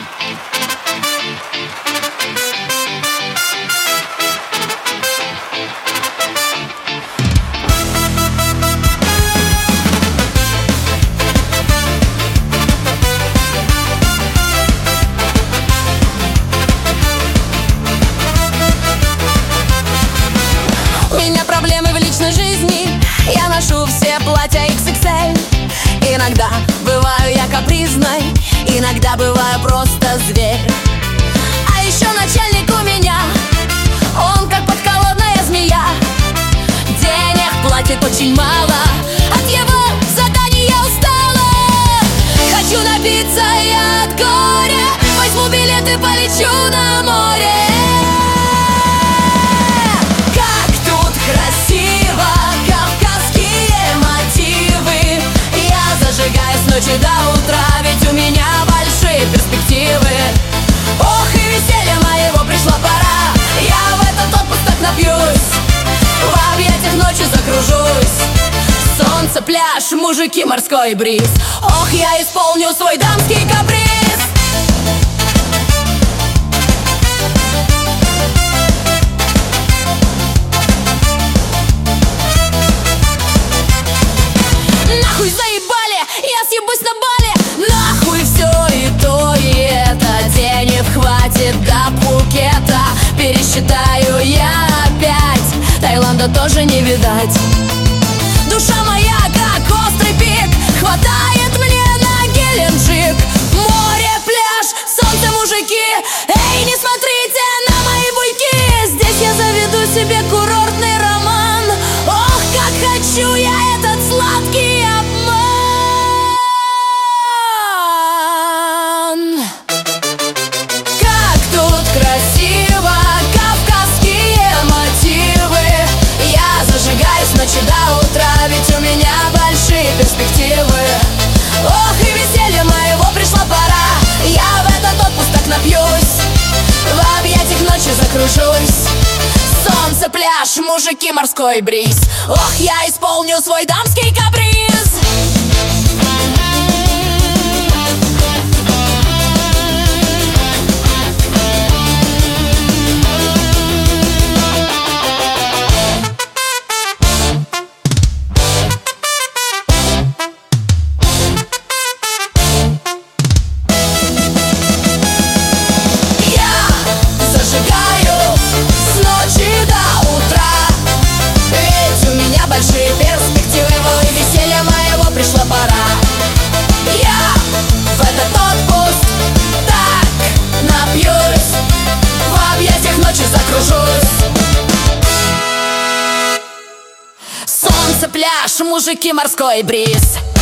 У меня проблемы в личной жизни, я ношу все платья XXL. Иногда бываю я капризной, иногда бываю просто зверь. А еще начальник у меня, он как подколодная змея. Денег платит очень мало, от его заданий я устала. Хочу напиться я от горя, возьму билет и полечу на море. Ночи до утра, ведь у меня большие перспективы. Ох, и веселья моего пришла пора. Я в этот отпуск так напьюсь, в объятиях ночи закружусь. Солнце, пляж, мужики, морской бриз. Ох, я исполню свой дамский каприз. Нахуй заебали, я съебусь на Бали. Нахуй все и то, и это. Денег хватит до Пхукета. Пересчитаю я опять, Таиланда тоже не видать. Душа моя как острый пик, хватает мне на Геленджик. Море, пляж, солнце, мужики. Эй, не смотрите на мои буйки. Здесь я заведу себе курортный роман. Ох, как хочу я этот сладкий обман. Как тут красиво, кавказские мотивы. Я зажигаюсь с ночи до утра, ведь у меня большие перспективы. Ох, и веселья моего пришла пора. Я в этот отпуск так напьюсь, в объятиях ночи закружусь. Солнце, пляж, мужики, морской бриз. Ох, я исполню свой дамский каприз. Большие перспективы, и веселья моего пришла пора. Я в этот отпуск так напьюсь, в объятиях ночи закружусь. Солнце, пляж, мужики, морской бриз.